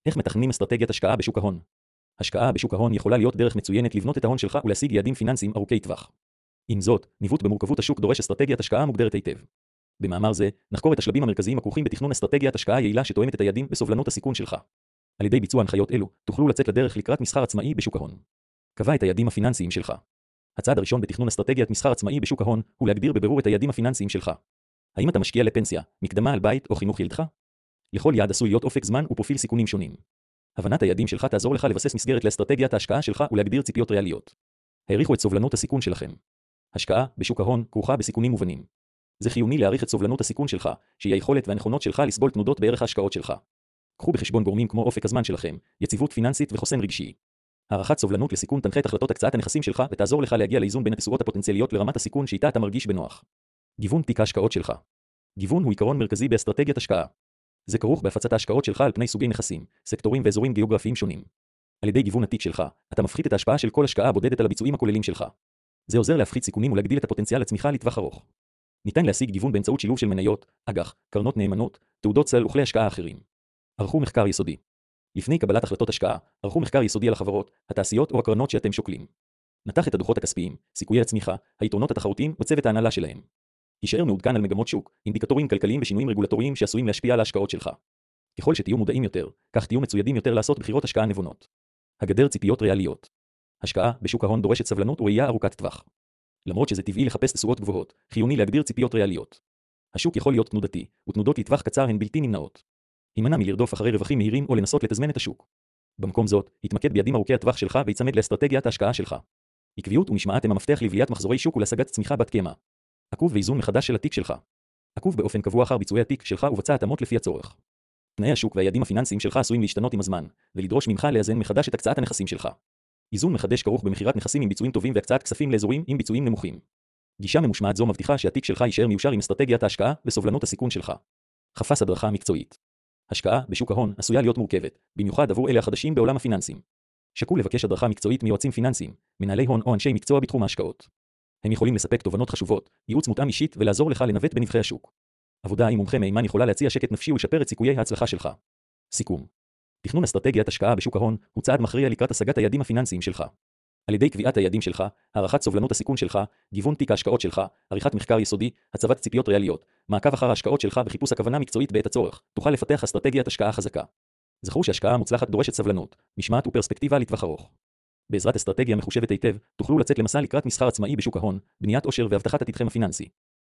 איך מתכננים אסטרטגיית השקעה בשוק ההון? השקעה בשוק ההון יכולה להיות דרך מצוינת לבנות את ההון שלך ולהשיג יעדים פיננסיים ארוכי טווח. עם זאת, ניווט במורכבות השוק דורש אסטרטגיית השקעה מוגדרת היטב. במאמר זה, נחקור את השלבים המרכזיים הכרוכים בתכנון אסטרטגיית השקעה יעילה שתואמת את היעדים וסובלנות הסיכון שלך. על ידי ביצוע הנחיות אלו, תוכלו לצאת לדרך לקראת מסחר עצמאי בשוק ההון. קבע את היעדים הפיננסיים שלך. הצעד הראשון בתכנון אסטרטגיית מסחר עצמאי בשוק ההון הוא להגדיר בבירור את היעדים הפיננסיים שלך. האם אתה משקיע לפנסיה, מקדמה על בית או חינוך ילדך? לכל יעד עשוי להיות אופק זמן ופרופיל סיכונים שונים. הבנת היעדים שלך תעזור לך לבסס מסגרת לאסטרטגיית ההשקעה שלך ולהגדיר ציפיות ריאליות. העריכו את סובלנות הסיכון שלכם. השקעה בשוק ההון כרוכה בסיכונים מובנים. זה חיוני להעריך את סובלנות הסיכון שלך, שהיא היכולת והנכונות שלך לסבול תנודות בערך ההשקעות שלך. קחו בחשבון גורמים כמו אופק הזמן שלכם, יציבות פיננסית וחוסן רגשי. הערכת סובלנות לסיכון תנחה את החלטות הקצאת הנכסים שלך ותעזור לך להגיע לאיזון בין התשואות הפוטנציאליות לרמת הסיכון שאיתה אתה מרגיש בנוח. גיוון תיק ההשקעות שלך. גיוון הוא עיקרון מרכזי באסטרטגיית השקעה. זה כרוך בהפצת ההשקעות שלך על פני סוגי נכסים, סקטורים ואזורים גיאוגרפיים שונים. על ידי גיוון התיק שלך, אתה מפחית את ההשפעה של כל השקעה הבודדת על הביצועים הכוללים שלך. זה עוזר להפחית סיכונים ולהגדיל את הפוטנציאל הצמיחה לטווח ארוך. ניתן להשיג גיוון באמצעות שילוב של מניות, אג"ח, קרנות נאמנות, תעודות סל וכלי השקעה אחרים. ערכו מחקר יסודי. לפני קבלת החלטות השקעה, ערכו מחקר יסודי על החברות, התעשיות או הקרנות שאתם שוקלים. נתח את הדוחות הכספיים, סיכויי הצמיחה, היתרונות התחרותיים וצוות ההנהלה שלהם. הישאר מעודכן על מגמות שוק, אינדיקטורים כלכליים ושינויים רגולטוריים שעשויים להשפיע על ההשקעות שלך. ככל שתהיו מודעים יותר, כך תהיו מצוידים יותר לעשות בחירות השקעה נבונות. הגדר ציפיות ריאליות. השקעה בשוק ההון דורשת סבלנות וראייה ארוכת טווח. למרות שזה טבעי לחפש תשואות גבוהות, חיוני להגדיר ציפיות ריאליות. השוק יכול להיות תנודתי, ותנודות לטווח קצר הן בלתי נמנעות. הימנע מלרדוף אחרי רווחים מהירים או לנסות לתזמן את השוק. במקום זאת, התמקד ביעדים ארוכי הטווח שלך ויצמד לאסטרטגיית ההשקעה שלך. עקביות ומשמעת הם המפתח לבליית מחזורי שוק ולהשגת צמיחה בת קיימא. עקוב ואיזון מחדש של התיק שלך. עקוב באופן קבוע אחר ביצועי התיק שלך ובצע התאמות לפי הצורך. תנאי השוק והיעדים הפיננסיים שלך עשויים להשתנות עם הזמן, ולדרוש ממך לאזן מחדש את הקצאת הנכסים שלך. איזון מחדש כרוך במכירת נכסים עם ביצועים טובים והקצאת כספים לאזורים עם ביצועים נמוכים. גישה ממושמעת זו מבטיחה שהתיק שלך יישאר מיושר עם אסטרטגיית ההשקעה וסובלנות הסיכון שלך. חפש הדרכה מקצועית. השקעה בשוק ההון עשויה להיות מורכבת, במיוחד עבור אלה החדשים בעולם הפיננסים. שקול לבקש הדרכה מקצועית מיועצים פיננסיים, מנהלי הון או אנשי מקצוע בתחום ההשקעות. הם יכולים לספק תובנות חשובות, ייעוץ מותאם אישית ולעזור לך לנווט בנבחי השוק. עבודה עם מומחה מהימן יכולה להציע שקט נפשי ולשפר את סיכויי ההצלחה שלך. סיכום. תכנון אסטרטגיית השקעה בשוק ההון הוא צעד מכריע לקראת השגת היעדים הפיננסיים שלך. על ידי קביעת היעדים שלך, הערכת סובלנות הסיכון שלך, גיוון תיק ההשקעות שלך, עריכת מחקר יסודי, הצבת ציפיות ריאליות, מעקב אחר ההשקעות שלך וחיפוש הכוונה מקצועית בעת הצורך, תוכל לפתח אסטרטגיית השקעה חזקה. זכרו שהשקעה מוצלחת דורשת סבלנות, משמעת ופרספקטיבה לטווח ארוך. בעזרת אסטרטגיה מחושבת היטב, תוכלו לצאת למסע לקראת מסחר עצמאי בשוק ההון, בניית עושר והבטחת עתידכם הפיננסי.